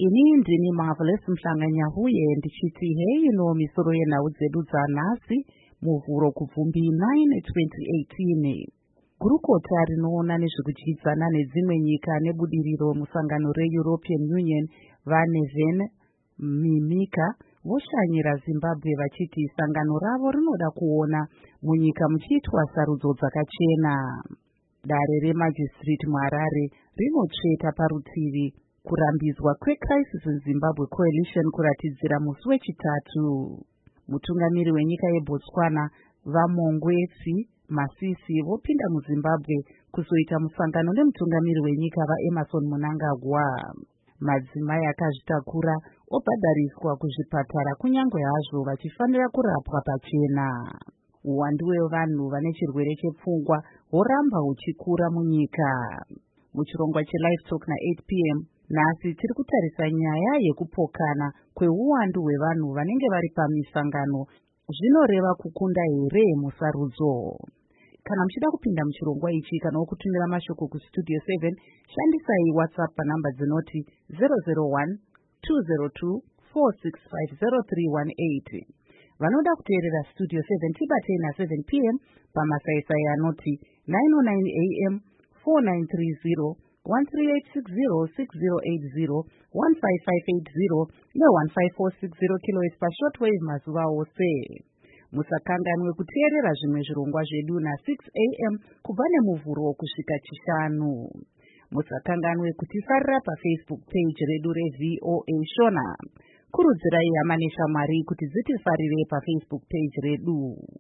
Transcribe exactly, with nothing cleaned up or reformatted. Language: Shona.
Ini ndini Marvelous Mhlanganyahuye ndichiti hey ino misoro yenhau dzedu dzanhasi muvhuro kubvumbi nine twenty eighteen. Gurukota rinoona nezvekudyidzana nedzimwe nyika nebudiriro musangano reEuropean Union vaNeven Mimika voshanyira Zimbabwe vachiti sangano ravo rinoda kuona munyika muchiitwa sarudzo dzakachena. Dare remajistrate muHarare rinotsveta parutivi kurambizwa kweCrisis in Zimbabwe Coalition kuratidzira musi wechitatu. Mutungamiri wenyika yeBotswana vaMongwetsi Masisi vopinda muZimbabwe kuzoita musangano nemutungamiri wenyika vaEmerson Mnangagwa. Madzimai akazvitakura obhadhariswa kuzvipatara kunyange hazvo vachifanira kurapwa pachena. Uwandu hwevanhu vane chirwere chepfungwa horamba huchikura munyika. Muchirongwa cheLive Talk na-eight p m nhasi tiri kutarisa nyaya yekupokana kweuwandu hwevanhu vanenge vari pamisangano zvinoreva kukunda here musarudzo. Kana muchida kupinda muchirongwa ichi kana wokutumira mashoko kustudio seven shandisai WhatsApp panhamba dzinoti zero zero one two zero two four six five zero three one eight. Vanoda kuteerera Studio seven tibatei na-seven p m pamasaisai anoti nine oh nine a m four nine three zero one three eight six zero six zero eight zero one five five eight zero ne one five four six zero kilohertz pashortwave mazuva ose. Musakanganwe kuteerera zvimwe zvirongwa zvedu na-six a m kubva nemuvhuro kusvika chishanu. Musakanganwe kutisarira paFacebook page redu reV O A Shona. Kurudzirai hama neshamwari kuti dzitifarire paFacebook page redu.